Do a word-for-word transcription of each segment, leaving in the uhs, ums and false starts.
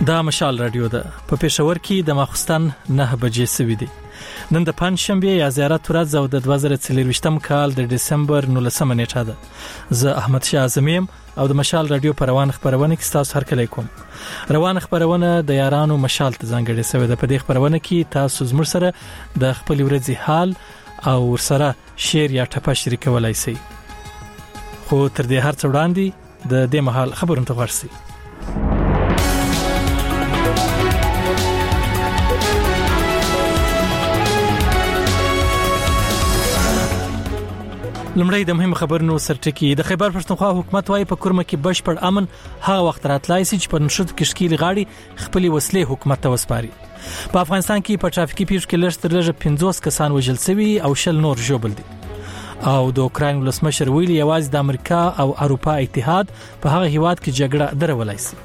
دا مشال رادیو ده په پېښور کې د ماخستن نه بجې سوي دي. نن د پنځشنبه یا زیارت ورځ او د دوه زره څلرویشتم کال د ډسمبر نولسمه نیټه ده. زه احمد شاه اعظمیم او د مشال رادیو په روان خبرونه کې تاسو هر کله کوم. روان خبرونه د یارانو مشال ته ځانګړې شوې ده. په دې خبرونه کې تاسو زموږ سره د خپل ورځې حال او سره شیر یا ټپه شریکولای شئ. خو تر دې هر څه وړاندې د دې مهال خبرونه ته ورسئ. لمړی د مهم خبرونو سرټکی. د خیبر پښتونخوا حکومت وايي په کورمه کې بشپړ امن هغه وخت راتلای شي چې په نشد کې شکیل غاړي خپل وسلې حکومت ته وسپاري. په افغانستان کې په ټرافیکي پیښو کې لږ تر لږه پنځوس کسان وژل شوي او شل نور ژوبل دي. او د اوکراین ولسمشر ویلي یوازې د امریکا او اروپا اتحاد په هغه هیواد کې جګړه درولای شي.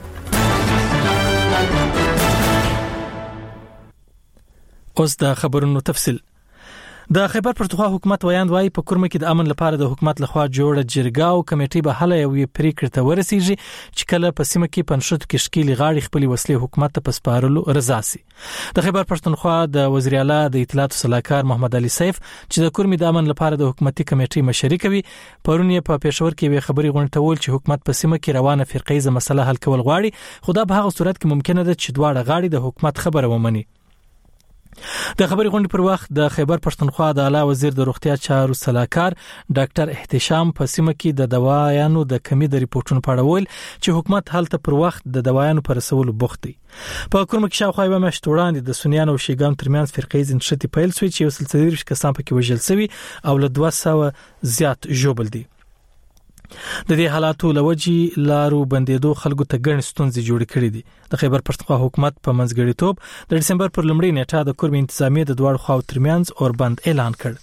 اوس د خبرونو تفصیل. د خیبر پښتونخوا حکومت ویاند وايي په کورمه کې د امن لپاره د حکومت لخوا جوړه جرګه او کمیټې به حل یو پریکړه ته ورسیږي چې کله په سیمه کې پنځشت کې شکیل غاړي خپل وسلې حکومت ته پسپارلو رضا سي. د خیبر پښتونخوا د وزیر اعلی د اطلاعات صلاحکار محمد علي سیف چې د کورمه د امن لپاره د حکومتي کمیټې مشري کوي پرون یې په پېښور کې وی خبري غونډول چې حکومت په سیمه کې روانه فرقیزه مسله حل کول غواړي. خو دا په هغه صورت کې ممکنه ده چې دواړه غاړي د حکومت خبره ومني. د خبري غونډې پر وخت د خیبر پښتونخوا د اعلی وزیر د روغتیا چارو صلاحکار ډاکټر احتشام په سیمه کې د دوايانو د کمی د ریپورتونو په اړه ویل چې حکومت هلته پر وخت د دوايانو پر رسولو بوخت دی. په کورمه کې شاوخوا یو میاشت وړاندې د سنیانو او شیګان ترمنځ فرقیز انشتي پیل شوی چې وسل څلور کسان پکې وژل شوي او له دوه سوه زیات ژوبل دي. د دې حالاتو لوجي لارو بندیدو خلکو ته ګڼ ستونزې جوړ کړې دي. د خیبر پښتونخوا حکومت په منځګړیتوب د دسمبر پر لومړۍ نیټه د کورمه انتظامی د دوړ خو ترمنځ اوربند اعلان کړ.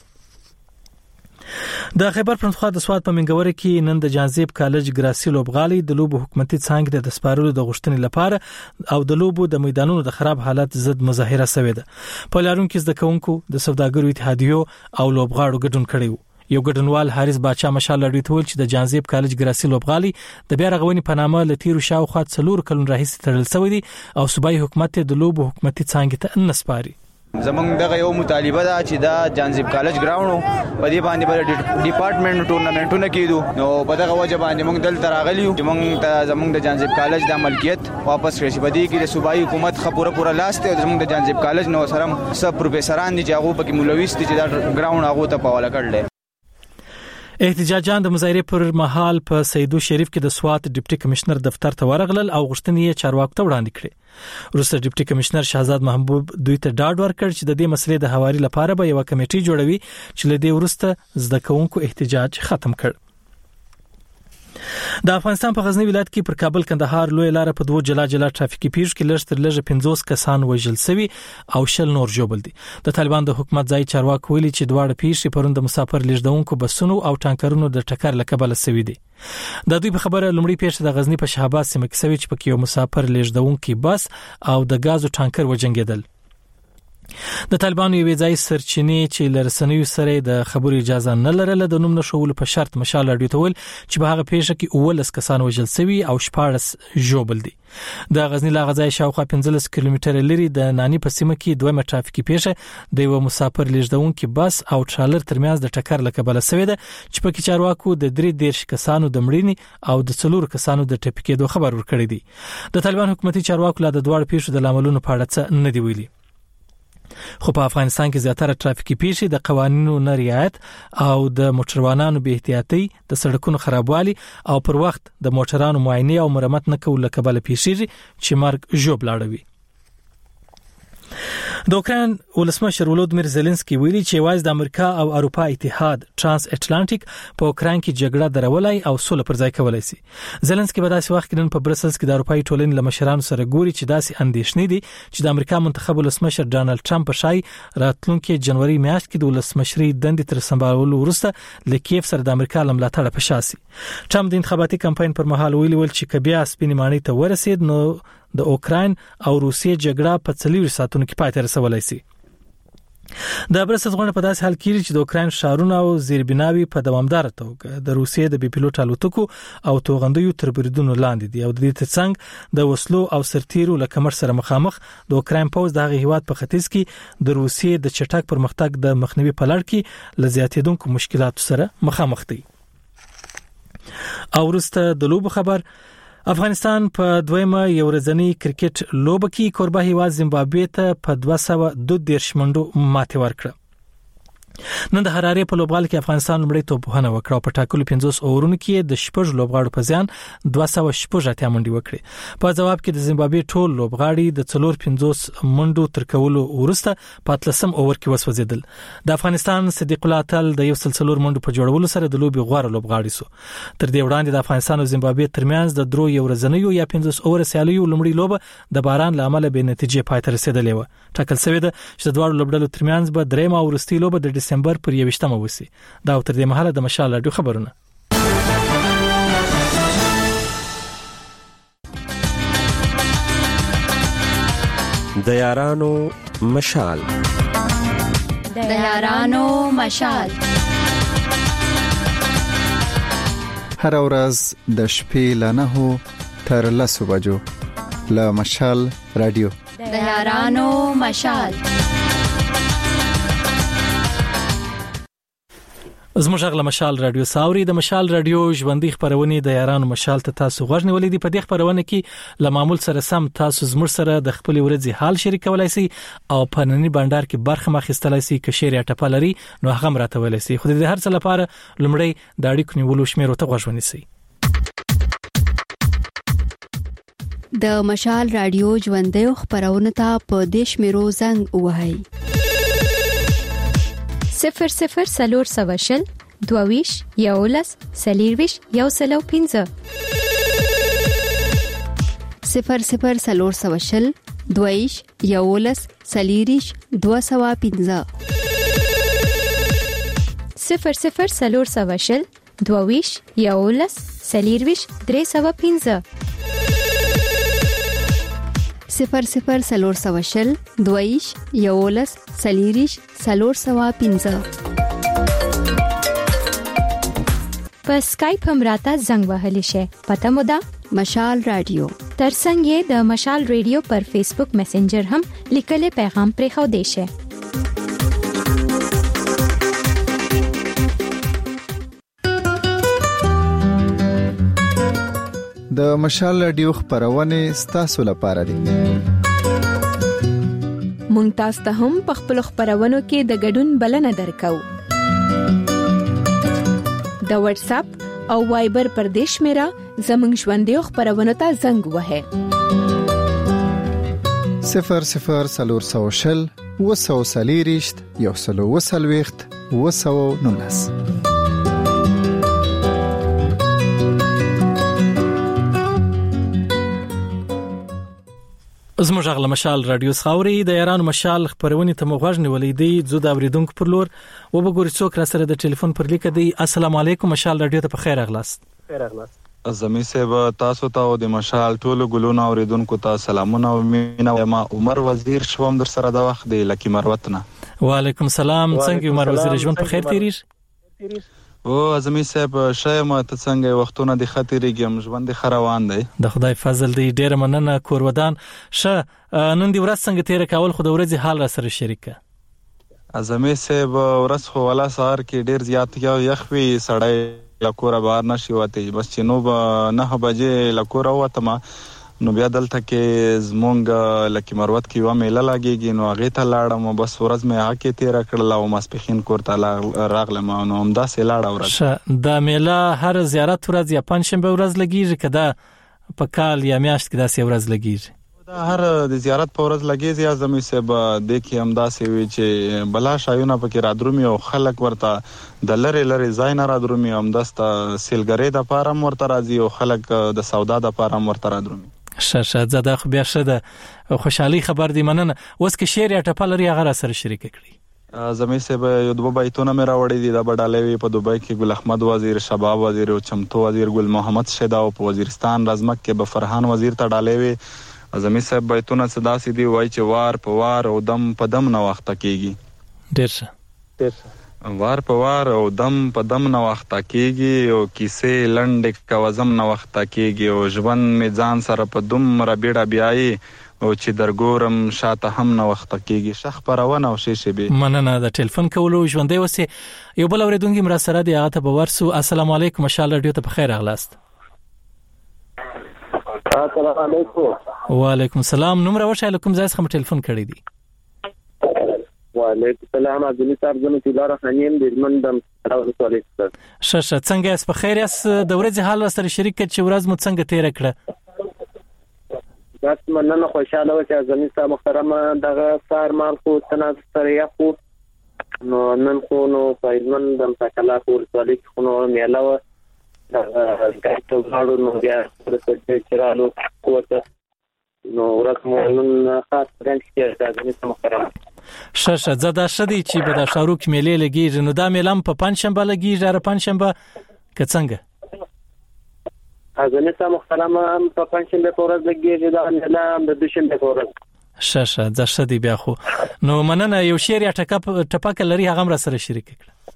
د خیبر پښتونخوا د سواد په منګوره کې نن د جانزیب کالج ګراسي لوبغالي د لوبو حکومتي څنګه د سپارلو د غشتنې لپاره او د لوبو د میدانونو د خراب حالت ضد مظاهره شوې ده. په لارون کې د کوونکو د سوداګرو اتحادیو او لوبغاړو ګډون کړي وو. یو ګډونوال حارث باچا مشال لړۍ ته ویل چې د جانزیب کالج ګراسي لوبغالي د بیا رغونې په نامه لتیرو شاوخوا څلور کلون راهیسې تړل شوی دي او صوبایي حکومت د لوبو حکومتي څنګه ته نسپاري. زمونږ دغه یو مطالبه ده چې دا جانزیب کالج ګراوند په دې باندې په ډپارټمنټ ټورنمنټونه کېدو نو په دغه وجه باندې موږ دلته راغلي یو چې موږ ته زمونږ د جانزیب کالج د ملکیت واپس کړي. په دې کې د صوبایي حکومت خبره پوره لاس ته زمونږ د جانزیب کالج نو سره سب پروفیسوران دي چې هغه پکې مولوي دي چې دا ګراوند هغه ته پاوله کړل. احتجاجان د مظاهره پر مهال په سیدو شریف کې د سوات ډیپټي کمشنر دفتر ته ورغلل او غوښتنې یې چارواکو ته وړاندې کړې. وروسته ډیپټي کمشنر شهزاد محبوب دوی ته ډاډ ورکړ چې د دې مسلې د حواري لپاره به یو کمیټه جوړوي چې له دې وروسته زده کوونکو احتجاج ختم کړ. د افغانستان په غزنی ولایت کې پر کابل کندهار لوی لار په دوه جلا جلا ټرافیکي پیښو کې لږ تر لږه پنځوس کسان وژل شوي او شل نور ژوبل دي. د طالبان د حکومت ځای چارواکي ویلي چې دواړه پیښې پرون د مسافر لیږدونکو بسونو او ټانکرونو د ټکر له کبله شوي دي. د دوی په خبره لومړی پیښه د غزنی په شهباز سیمه کې شوې چې پکې یو مسافر لیږدونکي بس او د غازو ټانکر وجنګیدل. د طالبانو یو ځای سرچینې چې لرسنوي سره د خبرو اجازه نه لرله د نوم نشول په شرط مشال لړۍ ته ول چې په هغه پیښه کې اولس کسان وژل شوي او شپږ ژوبل دي. د غزنی لاغځای شاوخوا پنځلس کیلومتره لري د نانی په سیمه کې دوه ټرافیکي پیښه د یو مسافر لیږدونکي بس او ټرالر ترمنځ د ټکر لکبله شوې ده چې په کې چارواکو د درې دیرش کسانو د مړینې او د څلور کسانو د ټپکېدو خبر ورکړی دی. د طالبان حکومتي چارواکو لا د دوه پیښو د لاملونو په اړه څه نه دی ویلي. خو په افغانستان کې زیاتره ټرافیکي پیښې د قوانینو نه رعایت او د موټروانانو بې احتیاطي د سړکونو خرابوالي او پر وخت د موټرانو معاینه او مرمت نه کول لکبله پیښیږي چې مرګ ژوب لاړوي. د اوکراین ولسمشر ولودمیر زيلنسکي ویلي چې وايي د امریکا او اروپا اتحاد ترانس اټلانټیک په اوکراین کې جګړه درولای او سوله پر ځای کولای شي. زيلنسکي په داسې وخت کې نن په برسلز کې د اروپאי ټولنې له مشرانو سره ګوري چې داسې اندېښنې دي چې د امریکا منتخب ولسمشر ډانلډ ټرمپ په شای راتلونکي جنوري میاشت کې د ولسمشري دندې تر سمبالولو وروسته له کیف سره د امریکا لملاتړ په شاسي. ټرمپ د انتخاباتي کمپاین پر مهال ویلي ول چې کبیا سپینې مانی ته ورسید نو د اوکراین او روسیې جګړه په څلور ساعتونو کې پای ته رسولای شي. د برسد غونډه په داسې حال کې چې د اوکرين شارونه او زیربناوي په دوامدار توګه د روسیې د بي پيلوټ الوتکو او توغندیو تر بریدونو لاندې دي او د دې ترڅنګ د وسلو او سرتیرو له کمر سره مخامخ د اوکرين پوز د هغه هیواد په ختیځ کې د روسیې د چټک پرمختګ د مخنیوي په لړ کې لزیاتېدونکو مشکلاتو سره مخامخ دي. او ورسته د لوب خبر افغانستان په دویمه یو ورځنی کرکټ لوب کې کوربه هیواد زیمبابوې ته په دوه سوه دوه دیرش منډو ماتې ورکړه. نن د حرارې په لوبغال کې افغانستان لمړی توپونه وکړه او په ټاکلو پنځوس اورونو کې د شپږ لوبغاړو په ځان دوه سوه شپږ اتیا منډې وکړې. په جواب کې د زیمبابوې ټول لوبغاړي د څلور پنځوس منډو تر کولو وروسته په اتلسم اوور کې وسوځیدل. د افغانستان صدیق الله تل د یو سلسلور منډو په جوړولو سره د لوبي غوړه لوبغاړي سو. تر دې وړاندې د افغانستان او زیمبابوې ترمنځ د درو یو ورځنیو یا پنځوس اوور سیالیو لمړی لوبه د باران لامل به نتیجې پای ته رسیدلې و. ټاکل شوې ده چې د دوه لوبډلو ترمنځ به درېمه او وروستۍ لوبه د ډسمبر پر یوویشتمه وسی. دا تر دې مهاله د مشال رادیو خبرونه. د یارانو مشال د یارانو مشال هر ورځ د شپې له نهو تر لسو بجو له مشال رادیو د یارانو مشال. زموږ غل مشال رادیو ساوري د مشال رادیو ژوندۍ خبرونه د یارانو مشال ته تاسو غوښنه ولې په دې خبرونه کې ل معمول سره سم تاسو زموږ سره د خپل ورځې حال شریکولای شئ او په نننی بندر کې برخه مخستلای شئ که شیر یا ټپلري نو هغه مرته ولای شئ. خو د هر څه لپاره لمړی د اړیکو نیولو شمیرو ته غوښونی شئ. د مشال رادیو ژوندۍ خبرونه ته په دیش میرو زنګ وهاي صفر صفر سلور سواشل دوویش یولس سلیرویش یو سلو پینزه صفر صفر سلور سواشل دوویش یولس سلیریش دو سوا پینزه صفر صفر سلور سواشل دوویش یولس سلیرویش درې سوا پینزه صفر صفر سلور سواشل دویش یولس سلیریش سلور سوا پینزه. په سکایپ هم راته زنګ وهلی شي. پته مو ده مشال رادیو. ترڅنګ یې د مشال رادیو پر فیسبوک میسنجر هم لیکلي پیغام پرې خو دی شي. د مشال رادیو خبرونه ستاسو لپاره دي. مونږ تاسو ته هم په خپل خبرونو کې د ګډون بلنه درکو. د واتس اپ او وایبر پر دیش میرا زمنګ ژوندۍ خبرونه ته زنګ وهه. صفر صفر سلور سوشل وسو سلیریشت یو سلو وسلويخت وسو نونس. زموږ غل مشال رادیو ساوري د یارانو مشال خبرونه ته مغوښنه ولې دی زو د اوریدونکو پر لور و بګوري څوک را سره د ټلیفون پر لیک دی. السلام علیکم مشال رادیو ته په خیر اغلاست. خیر اغلاست. زمي سیب تاسو ته د مشال ټولو ګلونو اوریدونکو ته سلامونه او مینا. ما عمر وزیر شوم در سره د وخت دی لکی مروت نه. وعلیکم السلام. څنګه عمر وزیر ژوند په خیر تیریږي؟ او زمي سیب شایم ته څنګه وختونه د خطرېږم ژوند خروان دی. د خدای فضل دی. ډیر مننه کور ودان. ش نن دی ورځ څنګه تیر کول خو د ورځې حال را سره شریکه. زمي سیب ورځ خو ولا سهار کې ډیر زیات یو یخوي سړی لکوره بهر نشي وته بس چې نو نه بجې لکوره وته ما نو بیا دلته کې زمونږ لکی مروت کې و میله لاګيږي نو هغه ته لاړم بس ورځ مې هکې تیر کړل او ماسپخین کوړه راغلم نو همدا سه لاړ ورځ. د میله هر زیارت ورځ یا پنځشنبه ورځ لګیږي کدا په کال یا میاشت کې دا سه ورځ لګیږي. دا هر د زیارت په ورځ لګیږي یا زمي سه به د کې همدا سه وی چې بلا شایونه پکې را درومي او خلک ورته د لری لری زاین را درومي همداسته سیلګری د پارم ورته راځي او خلک د سودا د پارم ورته را درومي. شاشه زده خو بیا شده خوشحالي خبر دی مننه. اوس کې شعر یا ټپلري هغه سره شریک کړی. زمي سه یو دوه بایتونه مې راوړی دي د بډالوي په دوبۍ کې ګل احمد وزیر شباب وزیر او چمتو وزیر ګل محمد شیدا او په وزیرستان رزمک کې به فرحان وزیر ته ډالوي. زمي سه بایتونه صدا سي دی وای چې وار په وار او دم په دم نه وخت کېږي. ډیر ښه ډیر ښه وار په وار او دم په دم نه وخت کېږي او کیسې لنډې کوزم نه وخت کېږي او ژوند می ځان سره په دومره بیړه بیایي او چې درګورم شاته هم نه وخت کېږي شخ پرونه او شي شي به مننه د ټلیفون کولو ژوندې وسه یو بل اوریدونکو مرا سره دی هغه ته باورسو. السلام علیکم مشال رادیو ته بخیر اغلاست. السلام علیکم. وعلیکم السلام. نوم راوښه کوم ځای څخه ټلیفون کړی دی؟ وعلیکم السلام. عبدالله صاحب زموږ تلاره خنیم د منډم راوړل سوالې ستاسو. ښه ښه څنګه یاست؟ په خیر یاست؟ د ورځې حال سره شریک کړئ چې ورځ مو څنګه تیر کړه؟ بس مننه خوشاله و چې زموږ صاحب محترم دغه سار مال خو تناس سره یا خو نو نن خو نو فایدمن د تکلا کول سوالې خو نو میلا و دغه ګټو غاړو نو بیا ورته چرالو کوته نو ورته نن خاص رنګ کې د زموږ محترم ښه ښه زه دا ښه دی چې به دا شاروخ میلې لګیږي نو دا میلم په پنځشنبه لګیږي هر پنځشنبه که څنګه؟ ازنه سم محترم په پنځشنبه په ورځ لګیږي دا میلم د دوشنبه په ورځ. ښه ښه زه ښه دی بیا خو نو مننه. یو شعر یا ټکپ ټپک لري هغه را سره شریک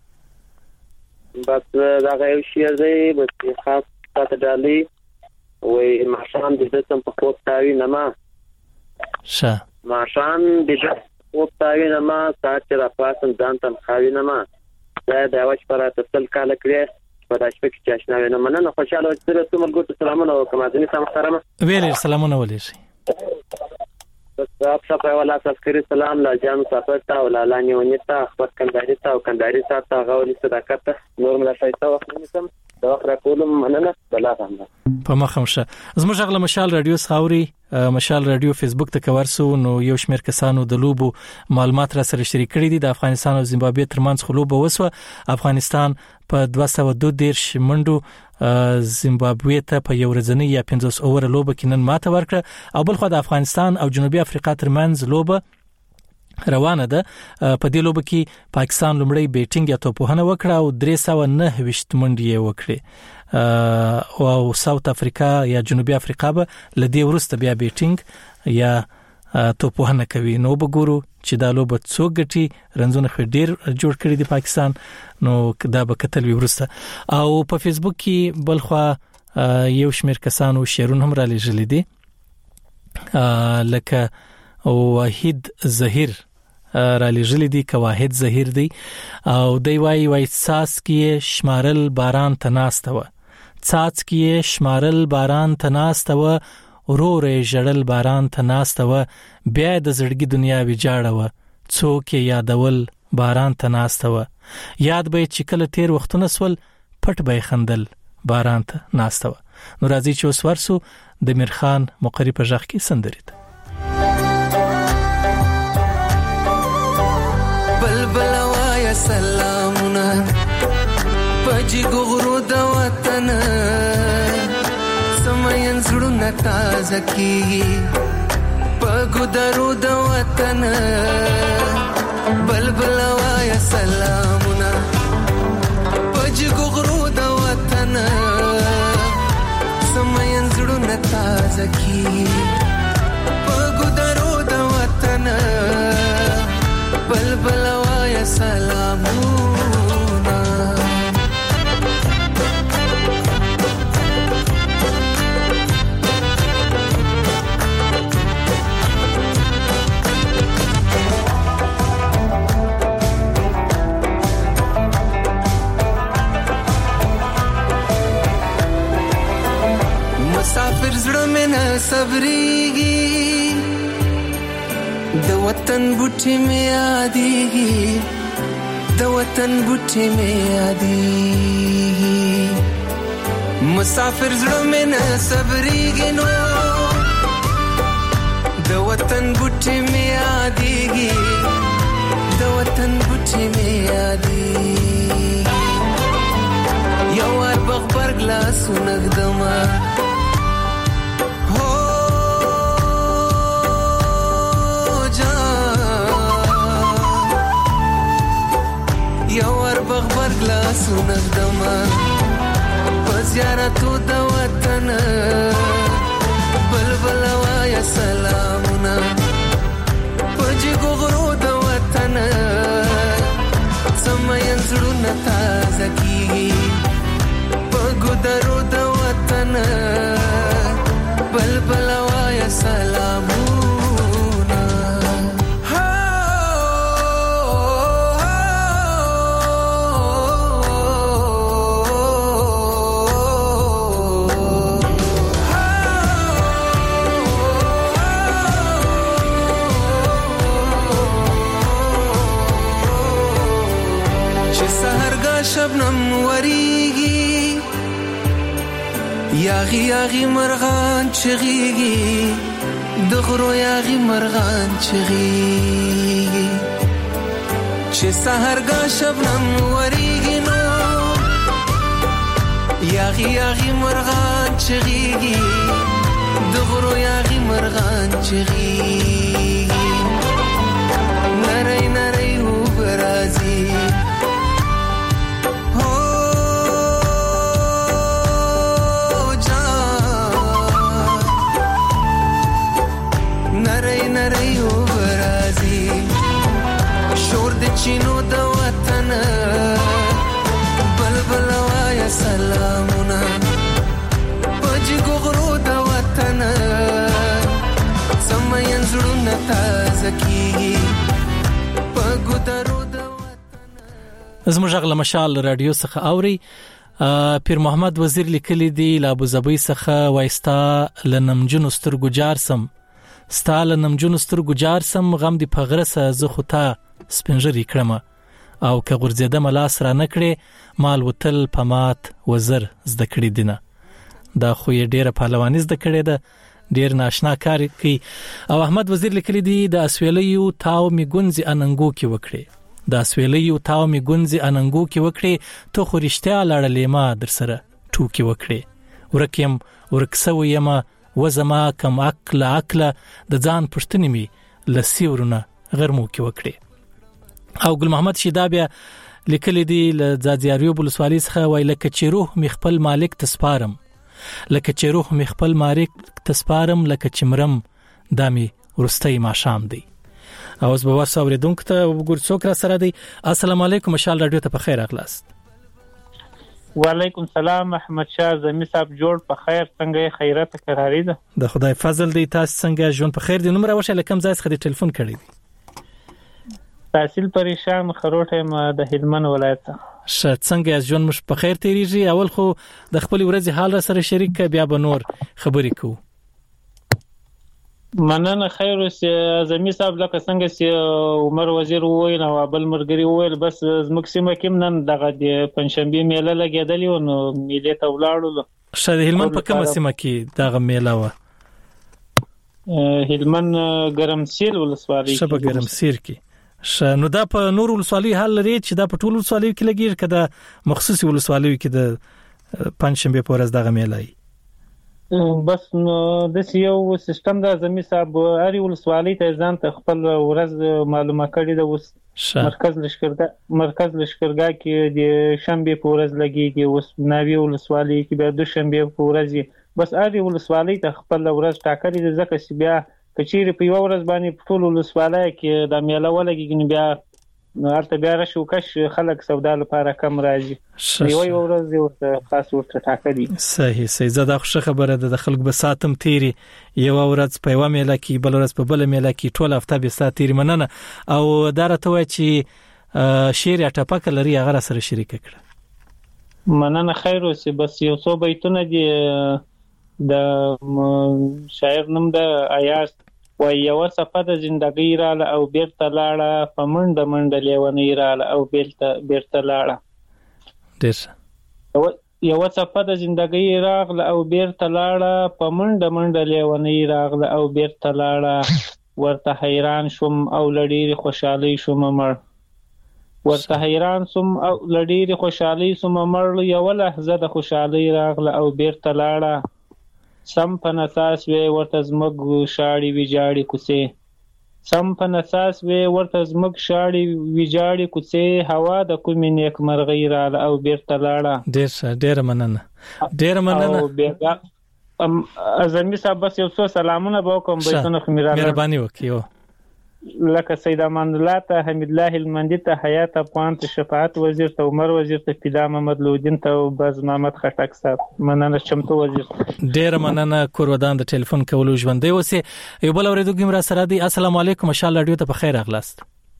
کړه؟ بس دا یو شعر دی بس خاص تاسو ډالي وې ماشان د دې سم په کوټ تاوی نه ما ښه ماشان د او تاوی نه ما سات را پاسن ځان تم خاوی نه ما دا د واش پر تسل کال کړی په داش په کې چاشنا نه مننه خوشاله سره ته ملګرو سلامونه او کوم ځنی سم محترمه ویل سلامونه ولې شي بس اپ شپه ولا تذکر سلام لا جام سفر تا او لا نیونیتا خپل کنداري تا او کنداري تا غوړي صداقت نور ملا شایسته وخت نسم دا وخت راکولم مننه بلا غنده په مخمشه. زموږ غل مشال رادیو ساوري مشال رادیو فیسبوک ته کورسو نو یو شمیر کسانو د لوبو معلومات را سره شریک کړي دي. د افغانستان او زیمبابوې ترمنځ خلوب وسوه. افغانستان په دوه سوه دوه دیرش منډو زیمبابوې ته په یو ورځنی یا پنځوس اوور لوبه کې نن ماته ورکړه او بل خو د افغانستان او جنوبي افریقا ترمنځ لوبه روانه ده. په دې لوبه کې پاکستان لومړی بیټینګ یا توپوهنه وکړه او درې سوه نهه ویشت منډې وکړې او ساوث افریقا یا جنوبي افریقا به لدې ورسته بیا بیټینګ یا توپوهنه کوي. نو وګورو چې دا لوبه څوک ګټي. رنځونه خو ډیر جوړ کړی دی پاکستان نو دا به کتل ورسته. او په فیسبوک کې بل خو یو شمیر کسانو شیرون هم را لېږلي دي لکه واحد زهیر را لېږلي دي که واحد زهیر دی او دی وای وای ساس کې شمارل باران تناستوه څاڅ کې شمارل باران تناستوه ورورې جړل باران تناستوه بیا د زړګي دنیا ویجاړوه څوک یادول باران تناستوه یاد به چې کله تیر وختونه سول پټ به خندل باران تناستوه. نو راځي چې اوس ورسو د میرخان مقری په ژغ کې سندري ته بلبل وایا سلامونه پجی ګورو د وطن سمین زړونه تازه کیږي پګو درو د وطن بلبل وایا سلامونه پجی ګورو د وطن سمین زړونه تازه کیږي پګو درو د وطن بلبل وایا سلامونه مسافر زړه مې نه صبرېږي د وطن بوټي مې یادېږي د وطن بوټي مې یادېږي مسافر زړه مې نه صبرېږي نو د وطن بوټي مې یادېږي د وطن بوټي مې یادېږي یو وار بغبرګ لاسونه ږدمه بغبر گلاسو نگدما پزیارتو د وطن بلبل وایا سلامونه پجی ګورو د وطن تازه کیږي په ګدرو د وطن بلبل وایا سلامونه شبنم وریږي یاغي یاغي مرغان چغيږي د غرو یاغي مرغان چغيږي چې سحرګه شبنم وریږي نو یاغي یاغي مرغان چغيږي د غرو یاغي مرغان چغيږي نری نری وبرازي چینو د وطن بلبل وایا سلامونه پجی غرو د وطن سمین زړونه تازه کیږي پګدرو د وطن. زموږ غل مشال رادیو څخه اوري پیر محمد وزیر لیکلی دی ل ابوظبي څخه وایستا لنمجن سترګو جار سم ستال نمجن سترګو جار سم غم دی پغرسه زخوتا سپنجری کړم او که غرزیده ملاس را نکړي مال وتل پمات وزر زده کړی دینه دا خو یې ډیره پهلوانی زده کړی ده ډیر ناشنا کار کوي. او احمد وزیر لیکلی دی د اسویلیو تاو می ګونځي اننګو کې وکړي د اسویلیو تاو می ګونځي اننګو کې وکړي ته خو رښتیا لاړلې ما در سره ټوکی وکړي ورکیم ورکسو یما وزما کم عقل عقل د ځان پښتنی می لسی ورونه غرمو کې وکړي. او ګل محمد شیدا بیا لیکلی دی ل ځاځیاریو بلسوالی څخه وای لکه چې روح مخبل مالک تسپارم لکه چې روح مخبل مالک تسپارم لکه چې مرم دامي ورستۍ ما شام دی. او اوس به واسه اوریدونکو ته وګور څوک را سره دی. السلام علیکم مشال رادیو ته په خیر اغلاست. وعلیکم سلام احمد شاه زمي صاحب جوړ په خیر څنګه خیرت قراری ده د خدای فضل دی تاسو څنګه ژوند په خیر دی نمبر واشه لکم ځای څخه ټلیفون کړی دی تحصیل پریشان خروټه ما د هلمند ولایت ش څنګه ژوند مش په خیر تیریږي اول خو د خپل ورځې حال را سره شریک بیا به نور خبرې کو مننه خیر اوسه زمي صاحب لکه څنګه چې عمر وزیر وویل او بل مرګري وویل بس زموږ سیمه کې نن دغه د پنځشنبه میله لګیدلې او نو میله ته ولاړو شه هلمند په کومه سیمه کې دغه میله و هلمند ګرمسیر ولسوالۍ شه په ګرمسیر کې شه نو دا په نور ولسوالۍ حل لري چې دا په ټول ولسوالۍ کې لګیر کده مخصوصي ولسوالۍ کې د پنځشنبه په ورځ دغه میله بس نو د یو سیستم د زمي صاحب اړي ولسوالۍ ته ځان ته خپل ورځ معلومه کړی د اوس مرکز لشکرګاه مرکز لشکرګاه کې د شنبه په ورځ لګيږي اوس ناوی ولسوالۍ کې به د شنبه په ورځ بس اړي ولسوالۍ ته خپل ورځ ټاکلې ځکه چې بیا کچېری په یو ورځ باندې ټول ولسوالۍ کې د میله ولګي بیا ارته بیا راشو کش خلک سودا لپاره کم راځي یو یو ورځ یو خاص ورته ټاکلي صحیح صحیح زده خوشی خبره ده د خلک به ساتم تیری یو ورځ په یو میله کې بل ورځ په بل میله کې ټول هفته به ساتيري مننه او درته وای چې شعر ټپک لري هغه سره شریک کړه مننه خیر اوسه بس یو څو بیتونه دي د شاعر نوم د آیاز و یو صفه د زندګی رااله او بیرته لاړه پمنډ منډ لیونی رااله او بیرته بیرته لاړه ډیر یو صفه د زندګی راغله او بیرته لاړه پمنډ منډ لیونی راغله او بیرته لاړه ورته حیران شوم او لډیر خوشحالي شوم مړ ورته حیران شوم او لډیر خوشحالي شوم مړ یو لحظه د خوشحالي راغله او بیرته لاړه سم په نساس وی ورته زمګ شاړي ویجاړي کوسه سم په نساس وی ورته زمګ شاړي ویجاړي کوسه هوا د کومې نیک مرغی رااله او بیرته لاړه ډیر ډیر مننه ډیر مننه او بیرته ام ازمي صاحب بس یو څو سلامونه به کوم بیتونه خمیرانه مهرباني وکړئ لکه سید امان الله ته، حمید الله هلمندي ته، حیات افغان ته، شفاعت وزیر ته، عمر وزیر ته، فدا محمد لودین ته او باز محمد خټک صاحب. مننه چمتو وزیر. ډیر مننه کورودان د ټلیفون کولو ژوندې اوسه. یو بل اوریدونکو مرا سره دی. السلام علیکم، مشال رادیو ته بخیر اغلاست.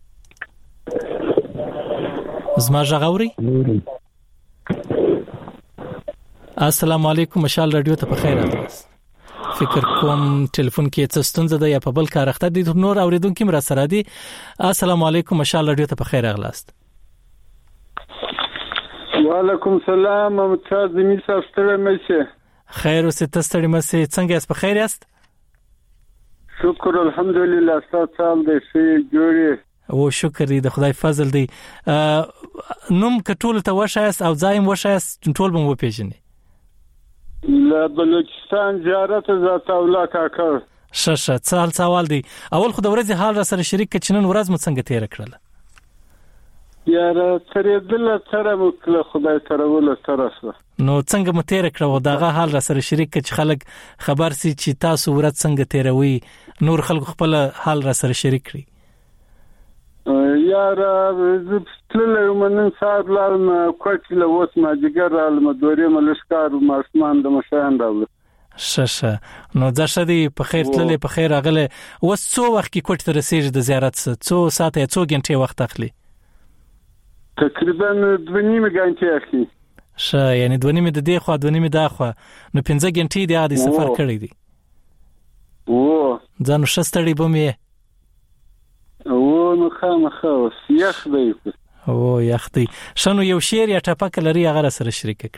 زما ژغوري. السلام علیکم، مشال رادیو ته بخیر اغلاست. فکر کوم ټلیفون کې څه ستونزه ده یا په بل کار اخته دي. نور اوریدونکو مرا سره دی. السلام علیکم، مشال رادیو ته بخیر اغلاست. وعلیکم السلام، ممتاز می ساستره مشه. خیر اوسه، تاسو مشه څنګه یاست؟ بخیر یاست؟ شکر الحمدلله، تاسو سال دې شي جوړي. او شکر دې د خدای فضل دی. نوم کټول ته وشایست او ځایم وشایست ټول به مو پیژنې. لا بلوچستان زیارت ذات اولا کاکا. ششه سوال سوال دی. اول خو د ورځې حال را سره شریک ک چنن ورځ مو څنګه تیر کړل؟ یار ترې دل سره مو کله خدای سره ول سره. نو څنګه مو تیر کړو داغه حال را سره شریک ک چې خلک خبر سي چې تاسو ورځ څنګه تیروي، نور خلک خپل حال را سره شریک کړي. یار زپتل منن صاحب لالم کوټله وس ما جګر علم دوري ملشکار ماسمان د مشان راول. ششه نو ځشه دی په خیر تللې په خیر اغله. وس څو وخت کې کوټ ته رسیږي د زیارت څخه؟ څو ساعته څو غنټه وخت اخلي؟ تقریبا دوه نیمه غنټه اخلي. شه یعنی دوه نیمه د دې خو دوه نیمه د خو نو پنځه غنټې دی عادي سفر کړی دی. او ځانو شستړی بمې. او نو خامخا یخ دی. او یخ دی. شنو یو شعر یا ټپک لري هغه سره شریک کړ.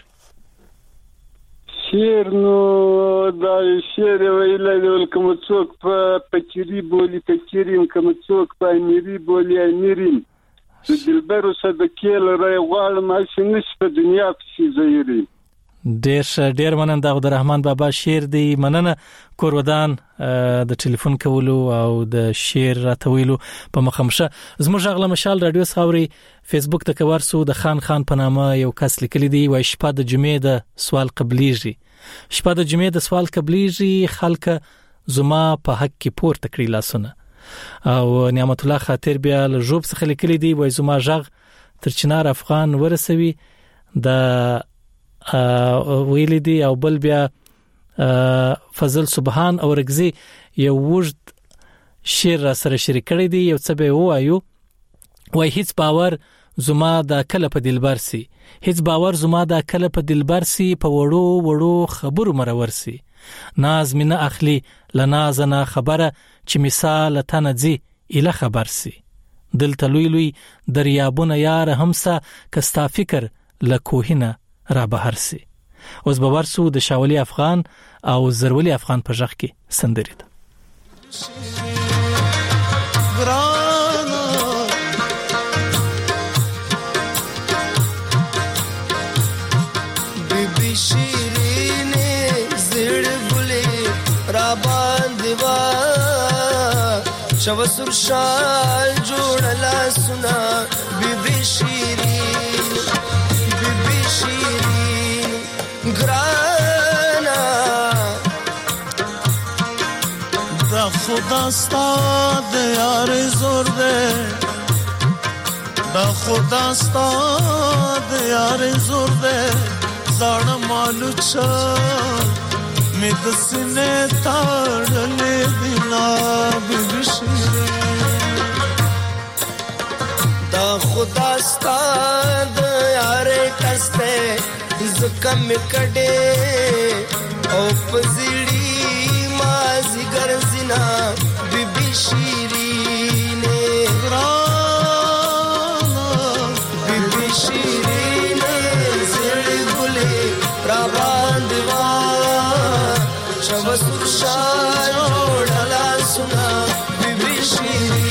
شعر نو دا شعر ویلای ول کوم څوک په پچری بولی پچریم، کوم څوک په امیری بولی امیریم، د دلبر صدقې لري غواړم چې نش په دنیا کې زیری. ډیر ډیر مننه د عبدالرحمن بابا شعر دی. مننه کورودان د ټلیفون کولو او د شعر راتویلو په مخمشه. زموږ غلا مشال رادیو خاوري فیسبوک ته کور سو د خان خان په نامه یو کس لیکلی دی و شپه د جمعې د سوال قبليږي. شپه د جمعې د سوال قبليږي، خلک زما په حق کې پورته کړی لاسونه. او نعمت الله خاطر بیا له جوب څخه لیکلی دی و زما ژغ تر چنار افغان ورسوي د ویلی دی. او بل بیا فضل سبحان او رگزی یو وجد شعر را سره شریک کړی دی. یو څه به وایو وای هیڅ باور زما د کله په دلبر سي، هیڅ باور زما د کله په دلبر سي، په وړو وړو خبرو مرور سي. ناز مینه اخلي لنازنه خبره چې مثال تنځي اله خبر سي. دلته لوی لوی دریابونه یار همسا کستا فکر لکوهنه را بهر سي. اوس به ورسو د شاولی افغان او زرولی افغان په ژغ کې سندري ده. بیبي شیرینه زړ ګلې را باندې وا شو سر شال جوړلا سنا. بیبي شیرینه بیبي شیرینه ګرانا دا خدا ستاد یار زور دے، دا خدا ستاد یار زور دے. زړه مالو چا می د سینې تاړلې بنا بیبي شیرینه. دا خدا ستاد یار کسته زکم کډه او پزړی مازی ګرځینا. بیبي شیرینه ګرانا بیبي شیرینه زړ ګلې را باندې وا شو سر شال جوړلا سنا. بیبي شیرینه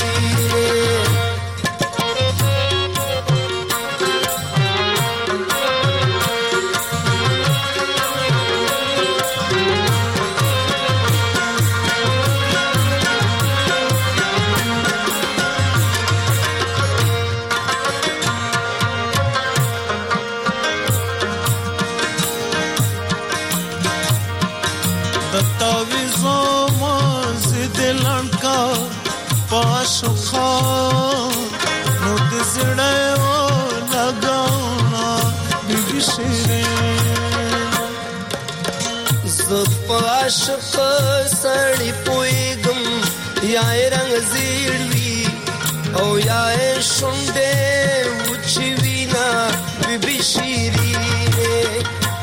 تعویذوں شیرین زف عاشق سړی پویګم یا رنگ زیړوي او یا شونډه وچی وینا بی شیرین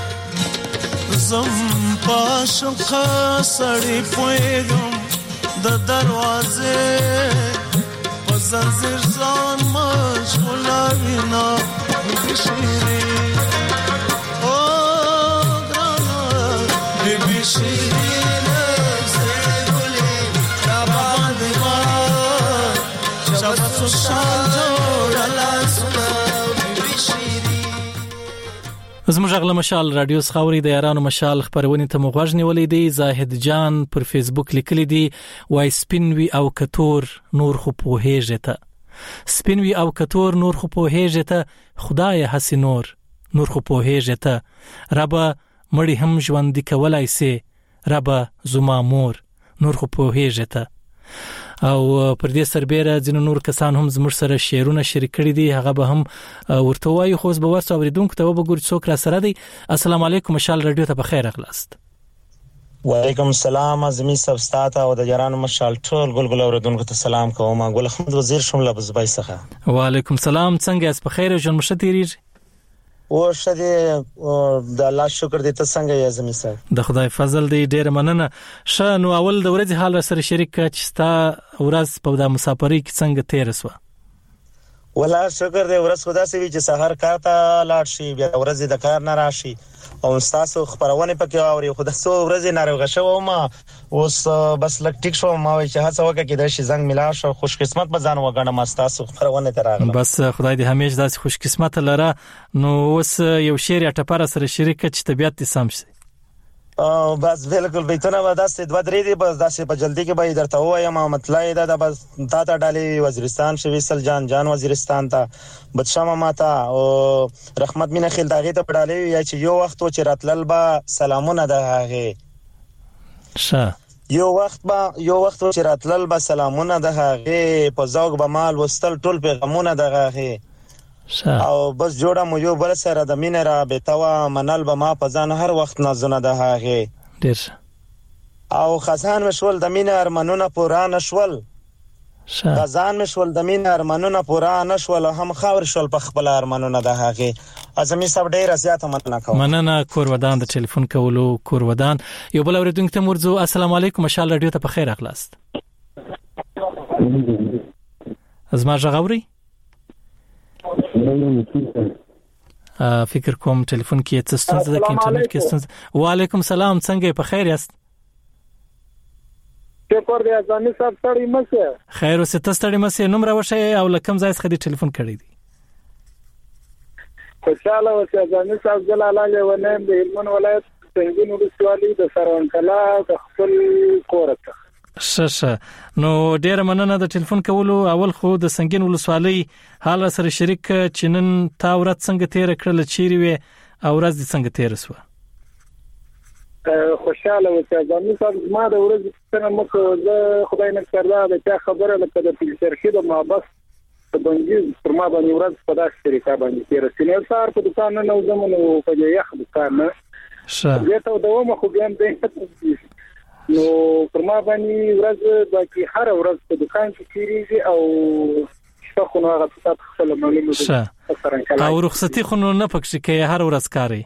زم عاشق سړی پویګم د دروازه په زنځیر ځان مشغوله وینا بی شیرین او ګرانه بی شیرین زګولې را باندې ما شبت شان جوړلا سنا بی شیرین. زموږ غل مشال رادیو خاوري د یارانو مشال خبرونه ته مغوږ نیولې دی. زاهد جان پر فیسبوک لیکلی دی وای سپینوي او کتور نور خو په هېجته سپینوي او کتور نور خو په هېجته خدای حسین نور نور خو په هېجته رب مړی هم ژوند کولای سي رب زما مور نور خو په هېجته. او پر دې سربېره ځینو نور کسان هم زموږ سره شعرونه شریک کړي دي هغه به هم ورته وایي خو به ورته اوریدونکو ته وګورئ څوک را سره دی. السلام علیکم مشال رادیو ته بخیر اغلاست. وعلیکم السلام زمي سبستاته او د یارانو مشال ټول ګلګل اوریدونکو ته سلام کوم. ګل احمد وزیر شوم لبزبای څخه. وعلیکم السلام څنګه یاست بخیر او جن مشتیریږي او شدي د الله شکر دې ته څنګه یې زمي سره د خدای فضل دې ډېر مننه. شه نو اول د ورځې حال سره شریک چې ستا ورځ په د مسافرۍ کې څنګه تیر شوه؟ ولا شکر دې ورځ خدا سي چې سحر کار ته لاړ شي بیا ورځې د کار نه راشي او تاسو خبرونه پکې اوري خدا سو ورځې ناروغه شو ما اوس بس لک ټیک شو ما وای چې هڅه وکړه کې د شي زنګ ملا شو خوش قسمت به ځان وګڼم تاسو خبرونه تراغله بس خدای دې همیشه داسې خوش قسمت لره. نو اوس یو شعر یا ټپره سره شریک چې طبيعت دې سم شي. او بس بالکل بیتونه به داسې دوه درې دي بس داسې په جلدی کې به درته وایم مطلب دا د بس تا ته ډالي وزیرستان شویسل جان جان وزیرستان ته بچما ماته او رحمت مینه خیل داغه ته ډالي یا چې یو وخت چې راتلل با سلامونه ده هغه شه یو وخت با یو وخت چې راتلل با سلامونه ده هغه په زوګ به مال وستل ټول پیغامونه ده هغه او بس جوړه مو یو بل سره د مینه را بتاوه منل به ما په ځان هر وخت نازونه ده هغه ډیر او خزان مشول د مینه ارمنونه پورانه شول خزان مشول د مینه ارمنونه پورانه شول هم خاور شول په خپل ارمنونه ده هغه ازمي سب ډیر زیاته مننه کوم. مننه کور ودان د ټلیفون کولو کور ودان. یو بل اوریدونکو ته مرزو السلام علیکم مشال رادیو ته بخیر اخلاص. ازما ژغوري فکر کوم ټلیفون کې څه ستونزه ده کې انټرنیټ کې ستونزه. وعلیکم السلام څنګه په خیر یاست؟ شکر دې ځاني صاحب ستړي مشه. خیر اوسه تاسو ستړي مشه نوم راوښه او لکم ځای څخه دې ټلیفون کړی دی. خوشاله اوسه ځاني صاحب جلاله ونه د هلمند ولایت څنګه نو سوالي د سروان کلا د خپل کورته. ششه نو ډیر مننه د ټلیفون کولو. اول خو د سنگین ولسوالۍ حال سره شریک چنن تا ورځ څنګه تیر کړل چیرې وي او ورځ دې څنګه تیر شو؟ خوشاله اوسه ځاني صاحب ما د ورځ څنګه مخ زه خدای نه کړدا د چا خبره لکه د فلسفي د محبت په باندې پر ما باندې ورځ په داسې طریقه باندې تیر سینې سار په دکان نه زمونږ په یخ دکان نه شه زه ته دوه خو بیا دې نو پر ما باندې ورځ باقي هر ورځ په دکان کې کیږي او شخو نو هغه تاسو خپل معلومات او رخصتي خو نه پکې کې هر ورځ کاری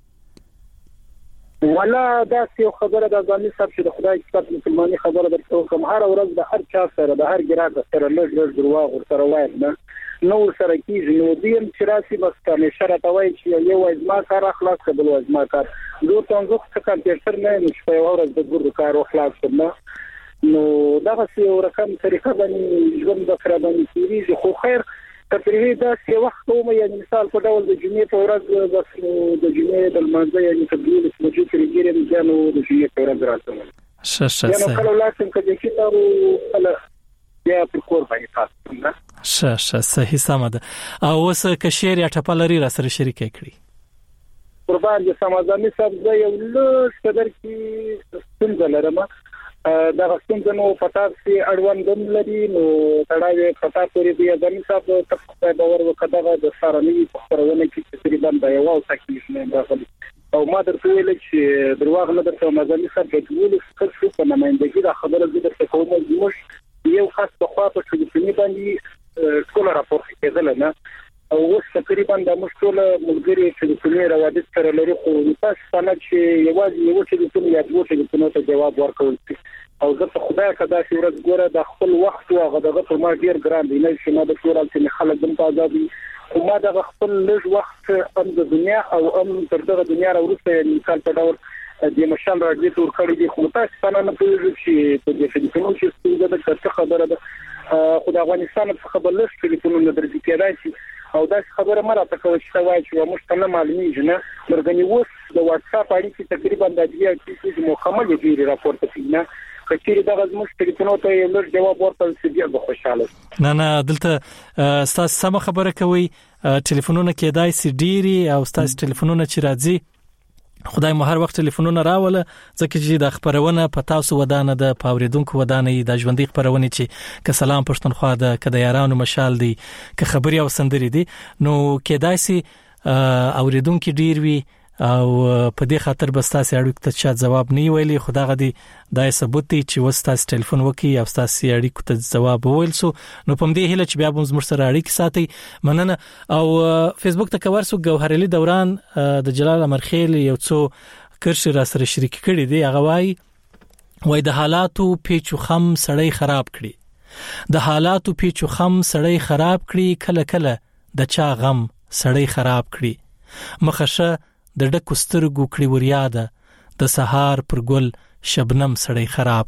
ولا دا څه خبره د ځاني صاحب چې د خدای کتاب مسلمانۍ خبره درته کوم هر ورځ د هر چا سره د هر ګراک سره لږ لږ درواغ ورسره وایم نه نو سره کیږي نو دیم چې راسي بس کله شرط وای چې یو ازما کار اخلاص قبل ازما کار دوه تاسو څه کمپیوټر نه نشي یو ورځ د ګور کار اخلاص نه نو دا څه یو رقم طریقه باندې ژوند د خراب باندې کیږي خو خیر تقریبا دا څه وخت کوم یعنی مثال په ډول د جمعې په ورځ د جمعې د منځه یعنی تبدیل د وجود لري جنو د جمعې په ورځ راځم شه شه نو کله لاسم کې چې دا کله بیا په کور باندې تاسو شه شه صحیح سم ده. او اوس کشیر یا ټپلری را سره شریک کړي قربان دي سمازامي صاحب زه یو لږ قدر کې څنګه لرم دا څنګه نو پتا سي اړوندوم لري نو تړاوي پتا پوری دی ځنی صاحب ته باور وکړه د سارنی په خبرونه کې تقریبا دا یو تکلیف نه راغلی او ما درته ویل چې درواغ نه درته مزني صاحب د ټول څه په نمائندګي دا خبره دې درته کومه موږ یو خاص په خوا په ټلیفوني باندې ټول راپور کېدل نه او اوس تقریبا د مشکل ملګری چې د ټولنې روابط سره لري خو تاسو څنګه چې یوازې یو چې د ټولنې یا دوه چې د ته جواب ورکول او زه په خدای کدا چې ورځ ګوره د خپل وخت او غدغه په ما ډیر ګران دی نه چې ما د ټول چې خلک دم تازه دي او ما د خپل لږ وخت هم د دنیا او هم تر دغه دنیا راورسته مثال په ډول د مشال راډیو تور کړی دی خو تاسو څنګه نه پوهیږئ چې په دې کې کوم چې ستاسو د څه خبره ده خو د افغانستان څخه بلش ټلیفونونه درځي کېدای شي او دا خبره مره تکوي چې وایي چې موږ ته معلومیږي نه مرګنی وس د واتس اپ اړیکې تقریبا د دې چې مکمل دی راپورته کیږي کچېری دغه زموږ ټلیفون ته یو لږ جواب ورکړل چې بیا به خوشاله نه نه دلته تاسو سم خبره کوي ټلیفونونه کېدای سي ډيري او تاسو ټلیفونونه چې راځي خدای مو هر وخت ټلیفونونه راوله ځکه چې د خبرونه په تاسو ودانه د پاوریدونکو ودانه د ژوندۍ خبرونه چې ک سلام پښتونخوا د کده یارانو مشال دي ک خبري او سندري دي نو کېدای سي اوریدونکو ډیر وي او په دې خاطر بس تاسو اړیکو ته چا جواب نه ویلي خدای غدي دای ثبوت دی چې وستاسو ټلیفون وکي او تاسو اړیکو ته جواب وویل سو نو په دې هله چې بیا به زموږ سره اړیکې ساتي مننه او فیسبوک ته کور سو ګوهرعلی دوران د جلال امرخیل یو څو کرش را سره شریک کړي دی هغه وای وای د حالاتو پیچو خم سړی خراب کړي د حالاتو پیچو خم سړی خراب کړي کله کله د چا غم سړی خراب کړي مخشه د ډکو سترګو کړي وریاده د سهار پر ګل شبنم سړی خراب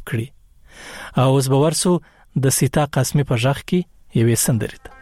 کړي او اوس به ورسو د سیتا قاسمی په ژغ کې یوې سندرې ته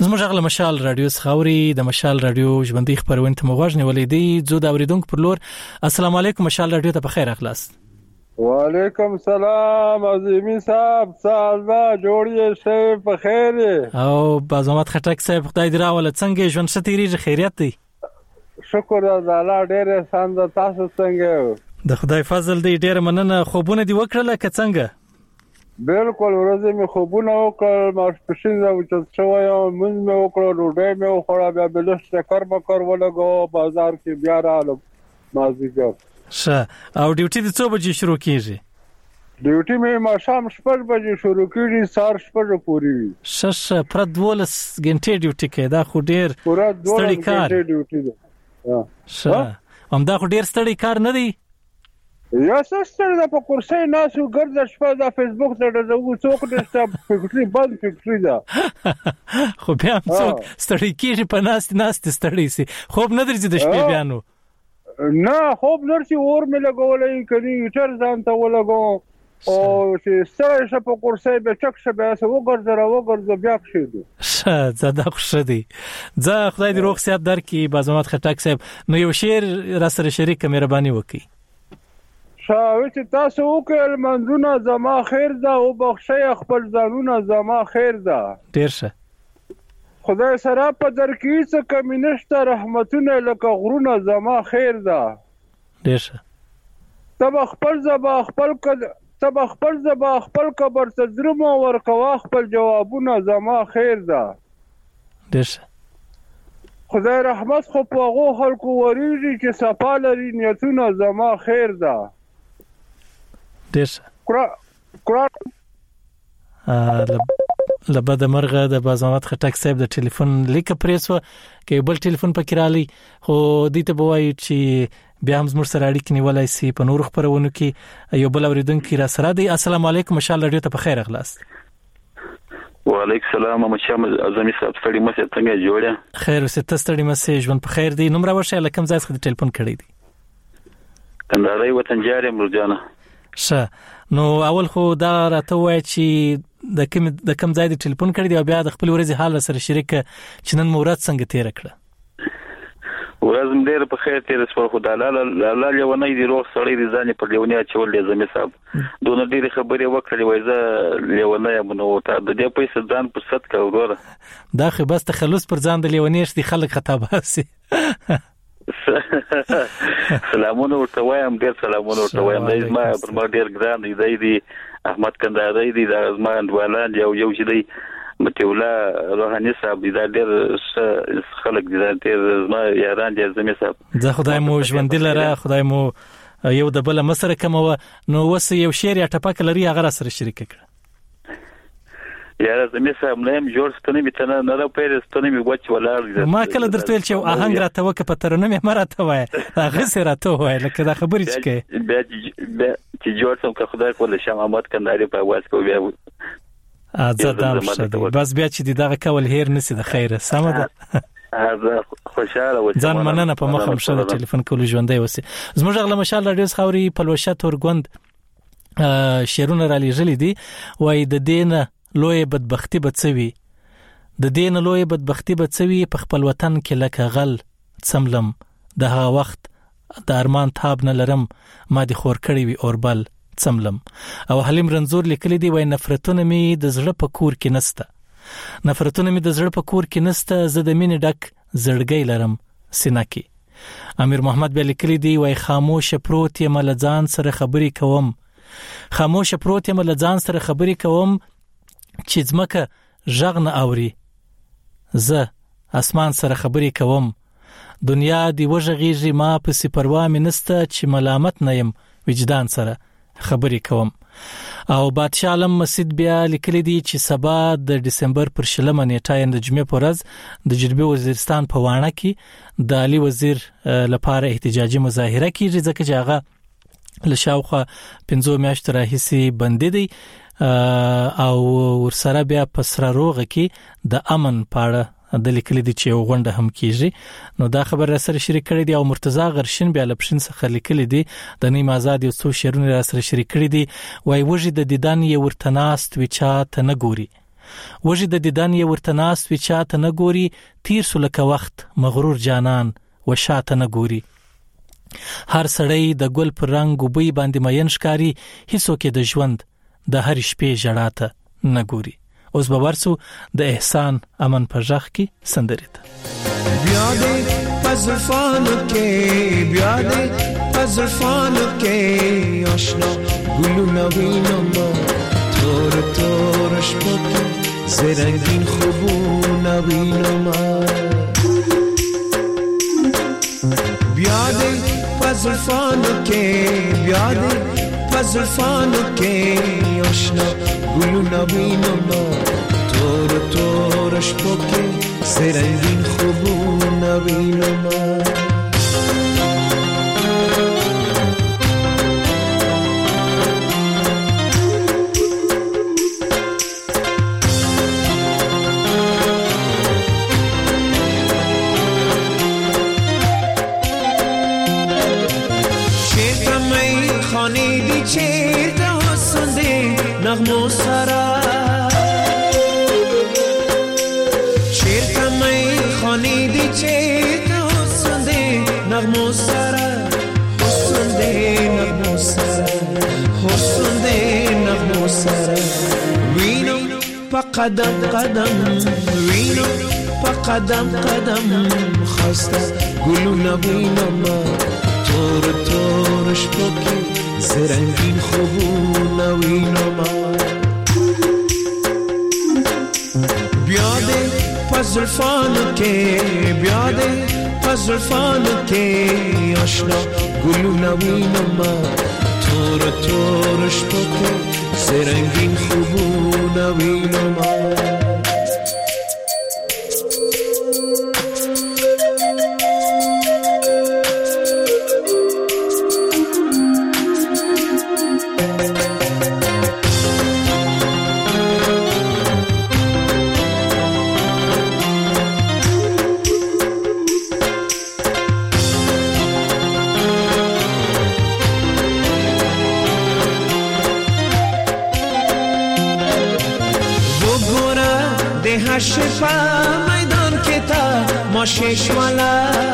زموږ غل مشال رادیو خاوري د مشال رادیو ژوندۍ خبرونه ته مغوښنه ولیدي زو دا اوریدونکو پر لور. السلام علیکم مشال رادیو ته بخیر اخلاص. وعلیکم سلام عظیمی صاحب سالما جوړی شه په خیر او بازمت خټک صاحب خدای دې راول څنګه ژوند ستېریږي خیریت دی؟ شکر الله ډېر ساند تاسو څنګه؟ د خدای فضل دی ډېر مننه. خوبونه دی وکړل که څنګه؟ بالکل ورځې مې خوبونه وکړل ماشپښین زو چې شوی مونږ مې وکړل ډېر مې وخوړه بیا بلش چکر مکر ولګو بازار کې بیا رالم مازیګر. ښه او ډیوټي د څو بجې شروع کیږي؟ ډیوټي مې ما شام شپږ بجې شروع کیږي سار شپږ پورې وي. ښه ښه پر دولس غنټې ډیوټي کې دا خو ډېر ستړي کار دی. ښه هم دا خو ډېر ستړي کار نه دی؟ یا سستر د په کورسۍ ناسو ګرځ شپه د فیسبوک ته د څوک د سټاپ فکرې بند فکرې ده خو بیا څوک ستړي کیږي په ناست ناست ستړي سي خوب نه درځي د شپې بیا نو نه خوب نرسي اور مې لګولې کړي هیټر ځان ته ولګو او چې ستړي شپ په کورسۍ به چک شه بیا سو ګرځره وګرځ بیا کښېدو. ښه زدا خوشی دی. زه خدای دې روغ صحت درکړي. بازمت خټک صاحب نو یو شعر را سره شریک مهرباني وکړي. شاوې چې تاسو وکړل منځونه زما خیر ده او بخښي خپل ځانونه زما خیر ده. ډیر ښه خدای سره په در کې څه کمی نشته رحمتونه لکه غرونه زما خیر ده. ډیر ښه تب خپل زبا خپل کد تب خپل زبا خپل قبر ته درمو ورکوا خپل جوابونه زما خیر ده. ډیر ښه خدای رحمت خو په هغو خلکو وریږي چې صفا لري نیتونه زما خیر ده. ډیر لبد مرغه د بازمت خټک صاحب د ټلیفون لیک پریسو کې بل ټلیفون پکې رالی خو دې ته بوای چې بیا هم زموږ سره اړیکې نیولای سي په نور خبرونو کې یو بل اوریدونکو را سره دی. السلام علیکم مشال رادیو ته بخیر اخلاص. وعلیکم السلام مشام اعظمي صاحب ستړي مشه څنګه جوړه؟ خیر اوسه ستړي مشه ژوند په خیر دی. نمبر ورشه لکم ځای څخه ټلیفون کړی دی؟ کندهاري وطن جاري مرجانه. ښه نو اول خو دا راته وای چې د کوم د کوم ځای د ټلیفون کړی دی او بیا د خپل ورځې حال سره شریک چې نن مورات څنګه تیر کړه؟ ورځم ډېر په خیر تیر سپور خو د الله الله لیونی دی روغ سړی دی ځان په لیونی اچول دی زمي صاحب دونه ډېر خبرې وکړې وای زه لیونی یم نو ته د دې پیسې ځان په صد کا وګوره. دا خو بس تخلص پر ځان د لیونی شتي خلک خطا باسي. سلامونه ورته وایم ډېر سلامونه ورته وایم د ما پر ما ډېر ګران دی دی احمد کندهاري دی د ما اندوالان یو یو چې دی متولا روحاني صاحب دی دا ډېر خلک دي ډېر ما یاران دي زمي صاحب زه خدای مو ژوند لره خدای مو یو د بل مسره کوم نو وس یو شعر یا ټپک لري هغه سره شریک کړه. یاره زمي صاحب نه جوړ ستنه می تنه نه پیرس ستنه می وچ ولاړ ما کله درته ویل چې آهنګ راته وک په ترنه می مراته وای هغه سره راته وای لکه دا خبرې چې کې بیا چې جوړ سم که خدای کول شم احمد کندهاري په واس کو بیا ازادم شته بس بیا چې دغه کول هیر نسی د خیره سم ده هغه خوشاله و ځان مننه په مخه مشه ټلیفون کول ژوندې وسی. زموږ غل مشال رادیو خوري په لوشه تورګوند شیرونه را لېږلې دي وای د دینه لوی بدبختی بڅوي د دین لوی بدبختی بڅوي په خپل وطن کې لکه غل څملم د هغه وخت د ارمان تاب نه لرم ما دي خور کړی وي اوربل څملم. او حلیم رنزور لیکلی دی وای نفرتونه می د زړه په کور کې نسته نفرتونه می د زړه په کور کې نسته زه د مینې ډک زړګی لرم سینه کې. امیر محمد بیا لیکلی دی وای خاموش پروت یم له ځان سره خبرې کوم خاموش پروت یم له ځان سره خبرې کوم چې ځمکه ژغ نه اوري زه اسمان سره خبرې کوم دنیا دی وژغیږي ما پسې پروا مې نسته چې ملامت نه یم وجدان سره خبرې کوم. او بادشاه علم مسجد بیا لیکلی دی چې سبا د دسمبر پر شلمه نیټه د جمعې پر ورځ د جنوبي وزیرستان په وانه کې د علي وزیر لپاره احتجاجي مظاهره کیږي ځکه چې هغه لشاوخه پنځه میاشتې راهیسې بندي دی او ورسره بیا پسره روغه کې د امن پاړه د لیکلي دي چې غونډه هم کیږي. نو دا خبر را سره شریک کړی دی او مرتضی غرشین بیا لپشین څخه لیکلي دي د نیم آزاد یو څو شعرونه را سره شریک کړی دي وای وږي د دیدن یو ورتناست وچا ته نه ګوري وجد دیدن یې ورته ناست وی چاته نه ګوري تیر سو لکه وخت مغرور جانان و شاته نه ګوري هر سړی د ګل پر رنگ وبې باندې مین ښکاری هیڅوک د ژوند د هر شپې جړاته نه ګوري اوس به ورسو د احسان امن په ژغ کې سندرې ته بیا دې پزلفانو کې بیا دې پزلفانو کې آشنا ګلونه وینم تور تور شپو کې زرنګین خوبونه وینم بیا دې پزلفانو کې بیا دې پزلفانو کې آشنا ګلونه وینم تور تور شپو کې زرنګین خوبونه وینم چیرته حسن دی نغمو سرا چیرته می خانی دی چیرته حسن دی نغمو سرا حسن دی نغمو سرا حسن دی نغمو سرا وینو پا قدم قدم وینو پا قدم قدم خسته گلو نبینم تور تور شپکی زرنگین خوبونه وینم بیا دې پزلفانو کې بیا دې پزلفانو کې آشنا ګلونه وینم تور تور شپو کې زرنگین خوبونه وینم شفا میدان کې تا ماشش والا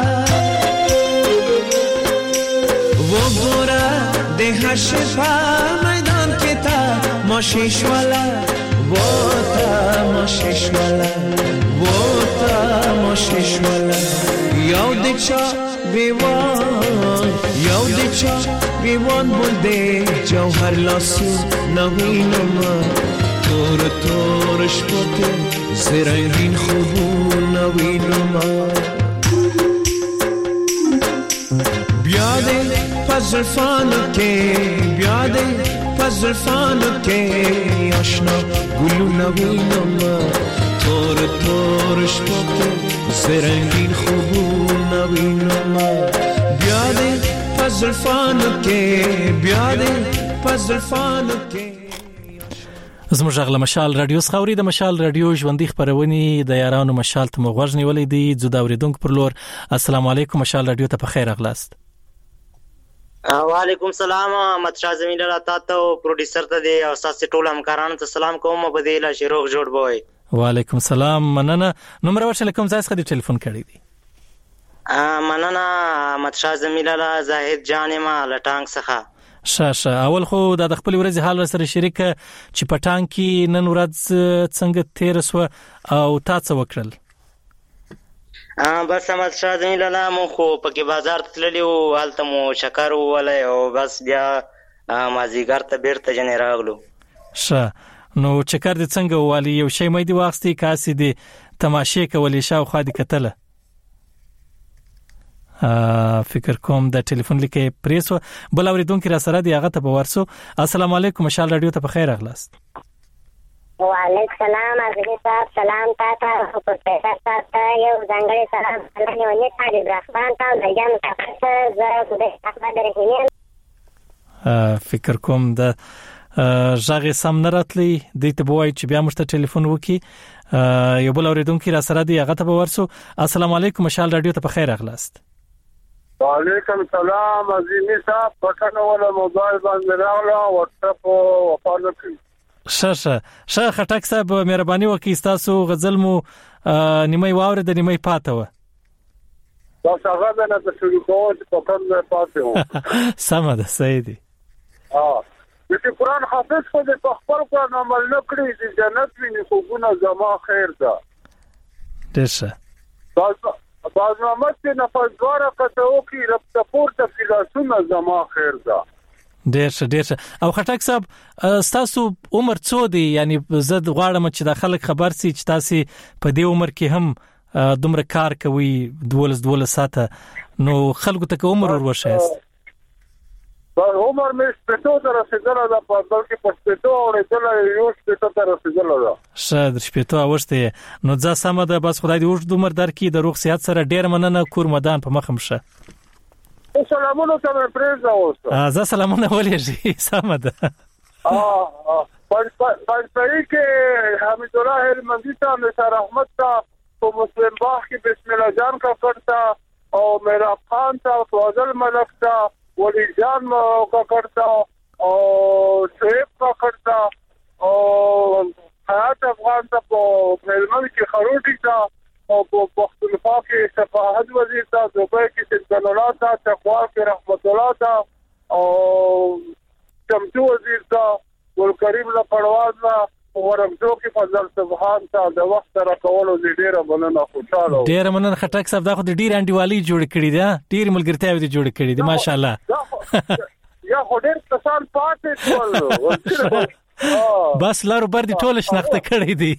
وہ گورا دیہ شفا میدان کې تا ماشش والا وہ تا ماشش والا وہ تا ماشش والا یو دچا بیوان یو دچا بیوان بولدے جوهر لاسو نوینم تور تور شپو کې زرنگین خوبونه وینم بیا دې پزلفانو کې بیا دې پزلفانو کې آشنا ګلونه وینم تور تور شپو کې زرنگین خوبونه وینم بیا دې پزلفانو کې بیا دې پزلفانو کې زموږ غل مشال رادیو خوري د مشال رادیو ژوندۍ خبرونه د یارانو مشال ته مغوږ نیولې دي زو دا اوریدونکو پر لور السلام علیکم مشال رادیو ته په خیر اغلاست وعلیکم السلام احمد شاه زمین الله تاسو پروډوسر ته دی او تاسو ټول همکارانو ته سلام کوم په دې لا شروع جوړ بوي وعلیکم السلام مننه نمبر ورشل کوم ځای څخه ټلیفون کړی دی مننه احمد شاه زمین الله زاهد جان ما لټانګ څخه شاشه اول خو د خپل ورځ حال سره شریک چې پټان کې نن ورځ څنګه تیر سو او تاسو وکړل بس احمد شاه زمین الله مو خو پکې بازار تللی او حالت مو شکر ولای او بس بیا مازیګر ته بیرته جن راغلو شه نو چکر دې څنګه والی یو شی مې دی واغستې کاسې دې تماشې کولې شاو خو دې کتله فکر کوم د ټلیفون لیکه پریسو بل اوریدونکو را سره دی هغه ته ورسو السلام علیکم مشال رادیو ته په خیر اغلاست وعلیکم السلام عزیزي صاحب سلام تاسو په پیسې تاسو یو ځانګړی سلام الله ونی تعالی برخان تاسو دغه تاسو زه د خبر درکینم فکر کوم د ژغه سم نه راتلی د ته بوای چې بیا مشته ټلیفون وکي یو بل اوریدونکو را سره دی هغه ته ورسو السلام علیکم مشال رادیو ته په خیر اغلاست وعلیکم السلام عزیزي صاحب پټنه ولا موبایل باندې راغله واتس اپ او فالو کړئ شاشه شه خټک صاحب مهرباني وکړئ تاسو غزل مو نیمه واوره د نیمه پاته و دا څنګه نه د شروع کوو چې په کوم پاتې و سم ده صحیح دي ها چې قرآن حافظ خو د خپل قرآن عمل نه کړی چې جنت ویني خو ګونه زما خیر ده دشه باز باز محمد چې نفس دواره کته وکي رب تپورته فلسفه زما خیر ده ډیر ښه ډیر ښه او خټک صاحب تاسو عمر څو دی یعنی زه غواړم چې د خلک خبر سي چې تاسو په دې عمر کې هم دومره کار کوي دولس دولس ساعته نو خلکو ته عمر ور وښایست دا عمر مې سپېټو ته رسیدل دا په بلکې په سپېټو اورېدل یو سپېټو ته رسیدل دا ښه د سپېټو اوښته نو ځا سم ده بس خدای دې اوږد عمر درکړي د روغ صحت سره ډیر مننه کور مدان په مخم شه سلامونه ته پرېزا اوسه ا زه سلامونه ولېږي سم ده اه پنځپړی کې حمید الله هلمندي ته نثار احمد ته او مسلم باغ کې بسم الله جان کا کرتا او میرا خان ته فاضل ملک ته ولی جان کا کرتا او شعیب کا کرتا او حیات افغان ته په ملمن کې خروټی ته او په پښتونخوا کې صفاحت وزیر ته دوبه کې سلطان الله ته تقوا کې رحمت الله ته او چمچو وزیر ته ګل کریم له پرواز نه ورمځو کې فضل سبحان ته د وخت را کولو ډیره مننه خوشاله ډیره مننه خټک صاحب دا خو د ډیر انډیوالي جوړ کړی دی ډیر ملګرتیا دې جوړ کړی دی ماشاءالله یا خو ډیر کسان پاتې ټول بس لارو بر دي ټول شناخته کړی دی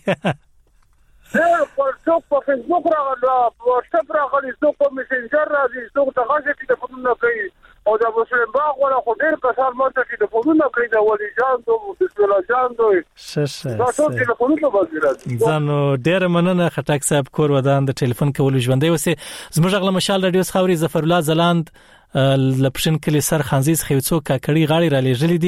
ډېر په څوک په فیسبوک راغلی په واتساپ راغلی څوک په میسنجر راځي څوک د غږ کې د فونونه کوي او د مسلم باغ ولا خو ډېر کسان ماته چې د فونونه کوي د ولی جان دو بسم الله جان دو شه دا ټول د فونونه باندې راځي ځانو ډېر مننه خټک صاحب کور ودان د ټلیفون کول ژوندې وسه زموږ غل مشال رادیو خاوري ظفر الله زلاند لپشن کلی سر خنزیز خیوڅو کاکړی غاړي را لېږلې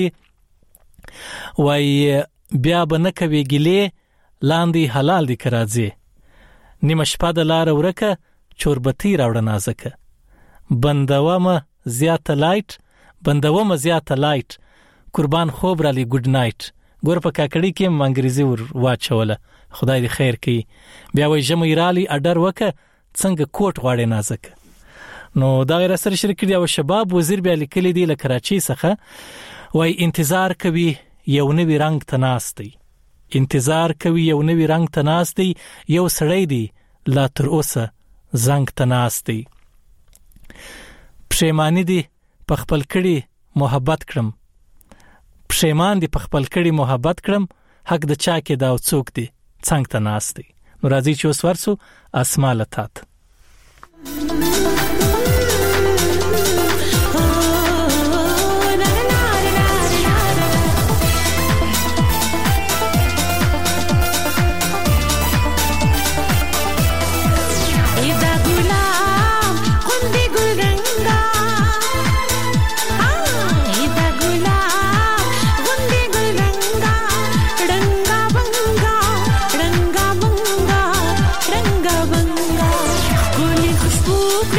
دي وای بیا به نه کوي ګلې لاندې حلال دي کراځي نیمه شپه د لار ورکه چوربتی راوړه نازکه بندوامه زیاته لایټ بندوامه زیاته لایټ قربان خوب را لې ګډ نایټ ګور په کاکړی کې منګریزي ور واچوله خدای دې خیر کړي بیا وای جمع ایرالي اډر وکه څنګه کوټ غواړي نازکه نو دا غیر سره شریک دی او شباب وزیر بیا لیکلی دی له کراچۍ څخه وای انتظار کوي یو نوی رنگ تناستي انتظار کوي یو نوی رنگ تناستي یو سړی دی لا تر اوسه زنګ تناستي پښیمانی دی په خپل کړي محبت کړم پښیمان دی په خپل کړي محبت کړم حق د چا کې دا څوک دی څنګه تناستي نو راځي چې اوس ورسو اسماله تات रंगा बंगा रंगा बंगा गोली खुशबू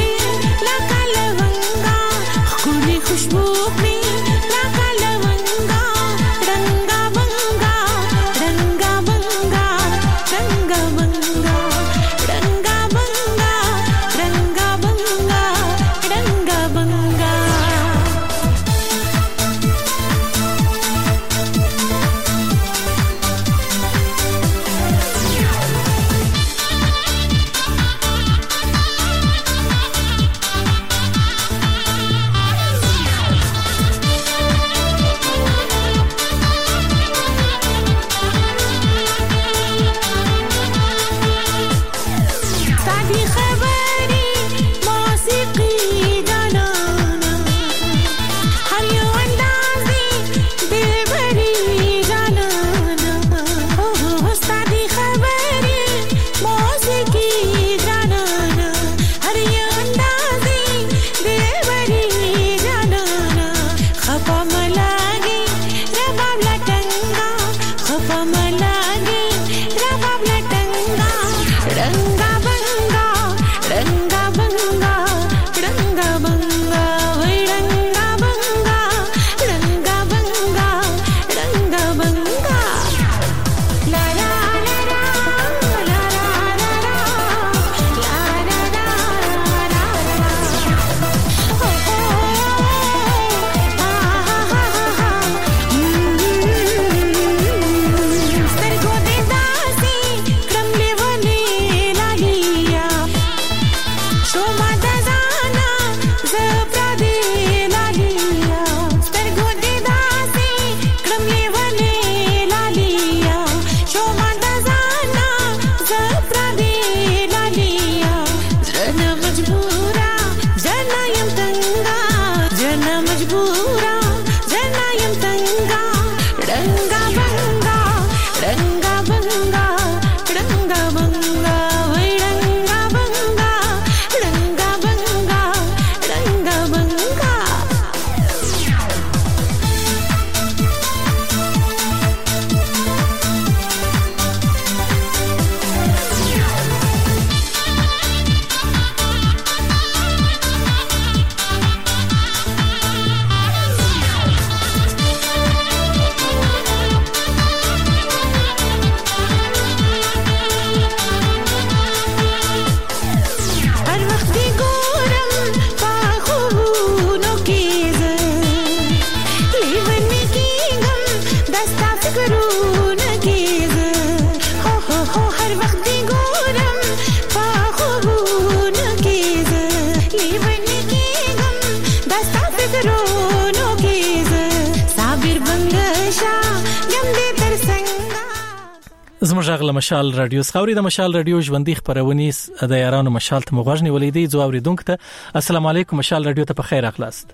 زموږ غل مشال رادیو خوري د مشال رادیو ژوندۍ خبرونه د یارانو مشال ته مغوښنی ولیدي زو اوریدونکو ته السلام علیکم مشال رادیو ته په خیر اخلاص.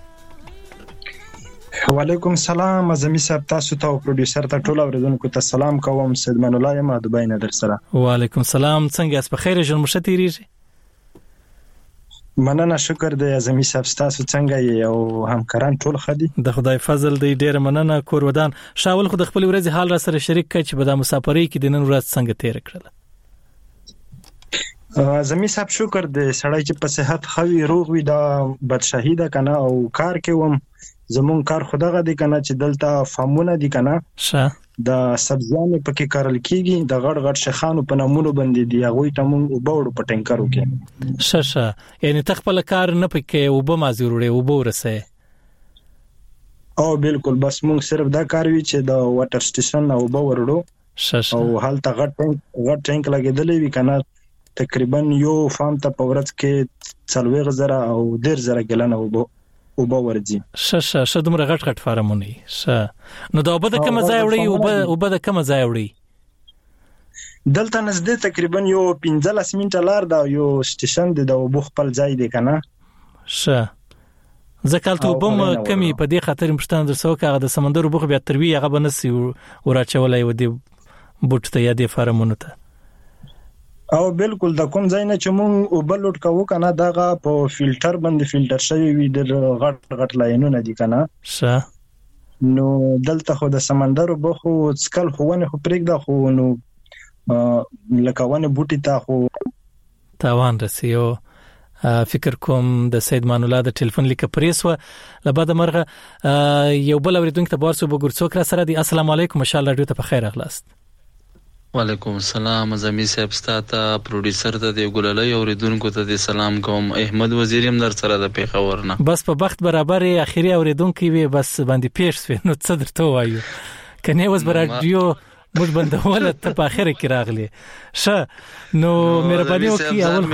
وعلیکم السلام ازمی صاحب تاسو ته او پروډوسر ته ټول اوریدونکو ته سلام کوم. سید من الله یم دبی نه در سره. وعلیکم السلام څنګه اس په خیر جن مشتریږي؟ مننه شکر دی ازمی صاحب تاسو څنګه یې او همکاران ټول خدي؟ د خدای فضل دی ډیر مننه کور ودان. شاول خو د خپل ورځ حال را سره شریک کړي چې په د مسافرۍ کې د نن ورځ څنګه تیر کړل. ازمی صاحب شکر دی سړی چې په صحت خوي روغ وي دا بد شهیده کنه او کار کوم زمون کار خدغه دی کنه چې دلته فامونه دی کنه شه د سبزیانو پکې کارل کیږي د غړ غړ شخانو په نمونه باندې دی هغه ته مونږ وبوړو په ټینکرو کې شه شه یعنی تخپل کار نه پکې وب ما ضروري وبورسه او بالکل بس مونږ صرف دا کار وی چې د واټر سټیشن او وبورړو شه شه او حالت غټ ټینک غټ ټینک لګیدلې وی کنه تقریبا یو فام ته په ورځ کې څلوي غزره او ډیر زره ګلنه وبو او باورځي ش ش ش دومره غټ غټ فارمونه ش نو دا وبد کوم ځای وړي او وبد کوم ځای وړي دلته نزدې تقریبا یو پنځلس منټه لار دا یو سټیشن دی د وبو خپل ځای دی کنه ش زکالته وبم کمی په دې خاطر مشتان در سوکه د سمندر وبو بیا تروي هغه بنسي ورچولای و دی بوټ ته یا دی فارمونه ته او بالکل د کوم ځای نه چې مونږ وبلوټ کوو کنه داغه په فلټر باندې فلټر شوی وي د غټ غټ لاینونه دي کنه شه نو دلته خو د سمندر وبو خو سکل خوونه خو پرېګ د خو نو لکهونه بوټي ته خو تاوان رسیو فکر کوم د سید مان الله د ټلیفون لیک پریسو لبد مرغه یو بل اوریدونکو ته بارسو بګورڅوک را سره دی. السلام علیکم مشال رادیو ته په خیر اخلاص. وعلیکم السلام ازمی صاحب ستاته پروډوسر ته دی ګلالای اوریدونکو ته دی سلام کوم. احمد وزیریم در سره د پیښور نه بس په وخت برابر اخیری اوریدونکو وي بس باندې پیښ سو نو څه درته وایو کنه اوس برادیو موږ بندول ته په اخر کې راغلی شه نو مهرباني وکي اول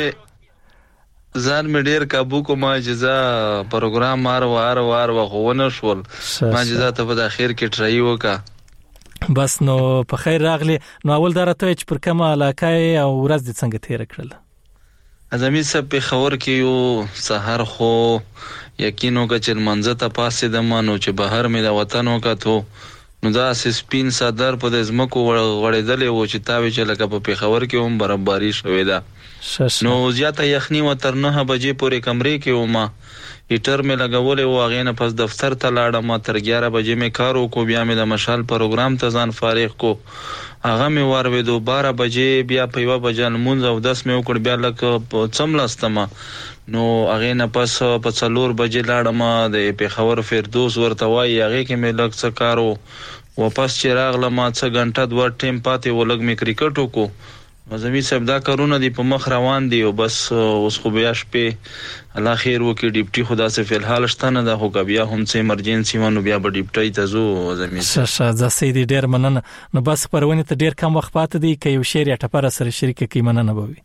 ځان مې ډیر کابو کوم اجازه پروګرام مار وار وار وغونه شول ما اجازه ته په اخر کې ټرای وکا بس نو په خیر راغلی. نو اول درته چې پر کومه علاقه او ورځ د څنګه تیر کړل؟ ازمی صاحب په خبر کې یو سحر خو یقینو کا چې منځ ته پاسې د مانو چې بهر مې د وطن وکاتو نو دا سپین صدر په د زمکو غړېدلې و چې تاوي چې لکه په خبر کې هم برابرۍ شوې ده نو زیاته یخنی و تر نه بجې پورې کمرې کې و ما هیټر مې لګولې و هغه نه پس دفتر ته لاړم تر اګیاره بجې مې کار وکړ بیا مې د مشال پروګرام ته ځان فارغ کو هغه مې واروي دو بارہ بجې بیا په یو بجې مونږ او دس مې وکړ بیا لکه څملاستم نو هغه نه پس په څلور بجې لاړم د پیښور فردوس ورته وای هغه کې مې لږ څه کارو واپس چې راغلم څه غنټه دوه ټیم پاتې ولګ مې کرکټ وکړو. مزمی صاحب دا کارونه دی په مخ روان دي او بس اوس خو بیا شپې الله خیر وکي ډیپټي خدا سه فل حال شته نه دا خو بیا هم څه ایمرجنسي ونه بیا په ډیپټي ته زو مزمی صاحب شه ځا سیدی ډیر مننه. نو بس پرونه ته ډیر کم وخت پاتې دی کې یو شعر یا ټپره سره شریک کی مننه بوي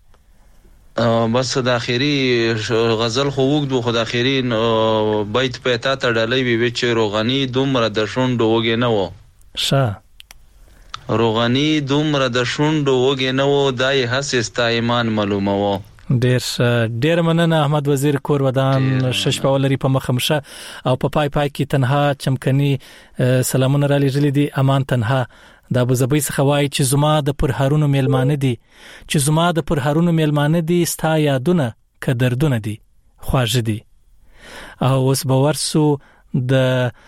بس د اخیری غزل خو وګدو خو د اخیری بیت په تا ته ډلې وی چې روغنی دومره د شوندو وګ نه و شه روغنی دومره د شوندو وګ نه و دای حسستا ایمان معلومه و. ډیر ډیر مننه احمد وزیر کور ودان شش په ولري په مخمشه او په پای پای کې تنها چمکني سلامونه را لېږلي دي امان تنها د ابوظبي څخه وایي چې زما د پرهارونو میلمانه دي چې زما د پرهارونو میلمانه دي ستا یادونه که دردونه دي خواږه دي. او اوس به ورسو د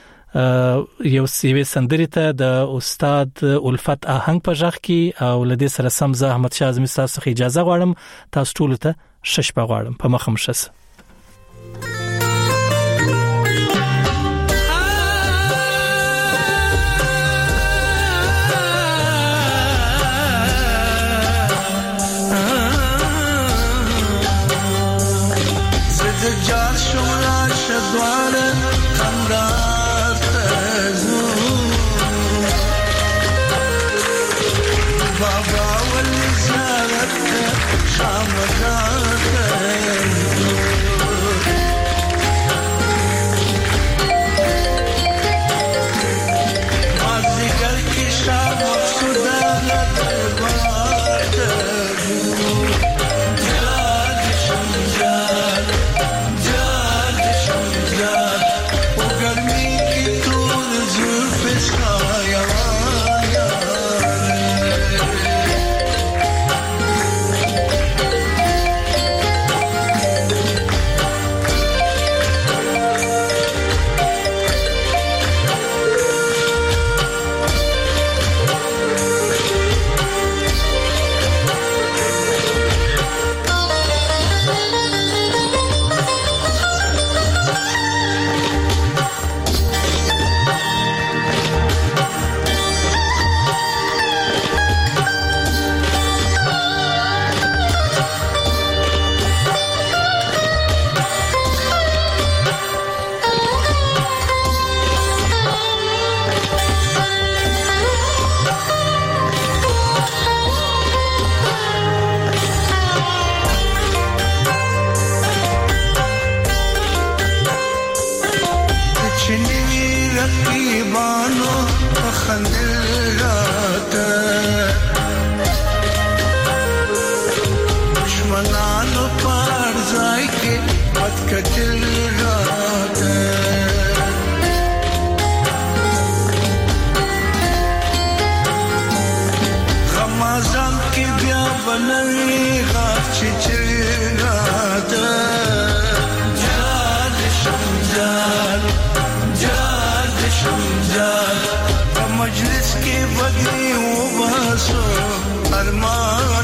یو سیوی سندری ته د استاد الفت آهنګ په ژغ کې او لدې سره سم زه احمد شاه اعظمي تاسو څخه اجازه غواړم تاسو ټول ته شش په غواړم په مخه مشس Baba, well, it's not a shame. मजलिस के बदली वो बहसो अरमान